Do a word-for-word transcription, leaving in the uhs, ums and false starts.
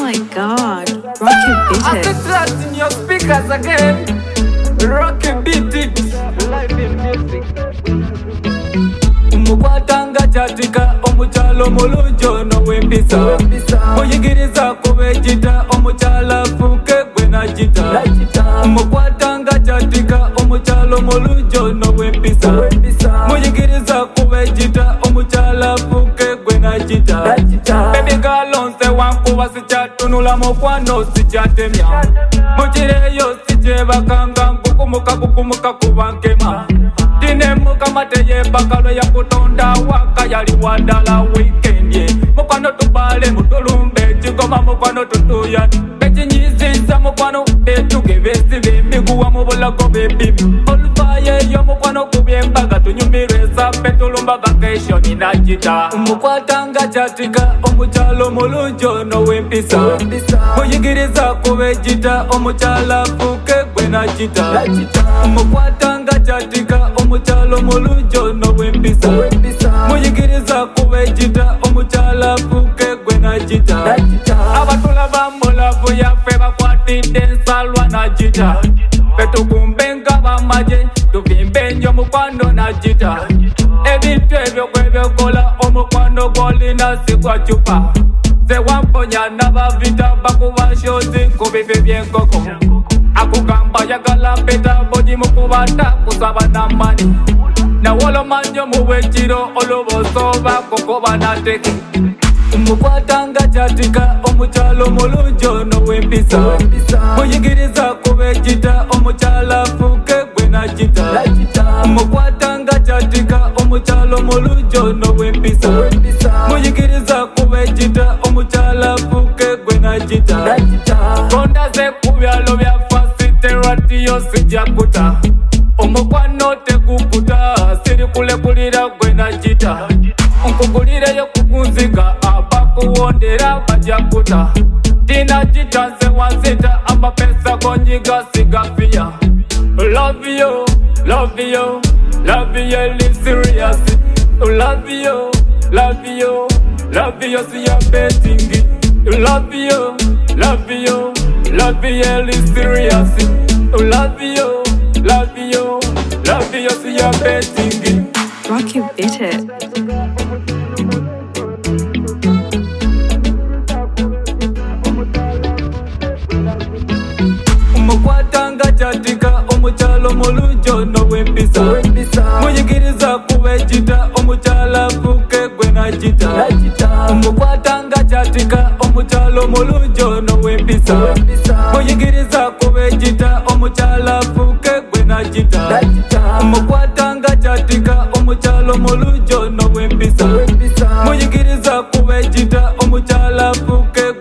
my god, Rocky beat I it. said that in your speakers again. Rocky beat it. Live in music. Umukwatanga chatika omuchalo mulunjo no wempisa. Muyigiriza kubejita omuchala fuke gwena jita. Umukwatanga chatika omuchalo mulunjo no wempisa. Muyigiriza kubejita omuchala fuke gwena jita. Baby girl on se wankuba sichatunula mukwano sichatemya. Muchireyo sicheba kanga kukumuka kukumuka kubankema. Dine muka mateye bakalo ya kutonda waka yali wadala weekend ye. Mukwano tubale mutulumbe chikoma mukwano tutuya. Bechi nyiziza mukwano betuge besi bembiguwa mubulago bebibi. Olufaye yo mukwano kubyembaga tunyumireza petulumba vacation inajita. Mukwatanga chatika omuchalo mulunjo no wempisa. Muyigiriza kubejita omuchala fuke gwena jita. Mukwatanga chatika omuchalo mulunjo no wempisa. Muyigiriza kubejita omuchala fuke gwena jita. Abatula bamulavu yafe bakwatide salwa na jita. Betukumbenga bamaje tuvimbe nyo mukwano na jita. Ebintu ebyo kwebyokola omukwano gwolina sigwa chupa. Se wamponya nabavita bakuba shozi kubibi byenkoko. Akugamba yagala peta bodi mukubata kusaba na mani. Na wolo manyo muwechiro olobosoba kokoba na teki. Umukwatanga chatika omuchalo mulunjo no wempisa. Muyigiriza kubejita omuchala fuke gwena jita. Umukwatanga chatika omuchalo mulunjo no wempisa. Muyigiriza kubejita omuchala fuke gwena jita. Konda ze kubyalo bya fasite radio sijakuta. Omukwano tekukuta siri kule kulira gwena jita. Nkugulire yo kukunziga abakuwondera bajakuta. Dina jita nze wanzita amapesa gonyiga sigafia. Love you, love you, love you, live serious. Love you, love you, love you, see ya betting. Love you, love you, love you, live serious. Love you, love you, love you, see ya betting. Rocky beat it. Umukwatanga chatika omuchalo mulunjo no wempisa. Muyigiriza kubejita omuchala fuke gwena jita. Umukwatanga chatika omuchalo mulunjo no wempisa. Muyigiriza kubejita omuchala fuke gwena jita. Umukwatanga chatika omuchalo mulunjo no wempisa. Muyigiriza kubejita omuchala fuke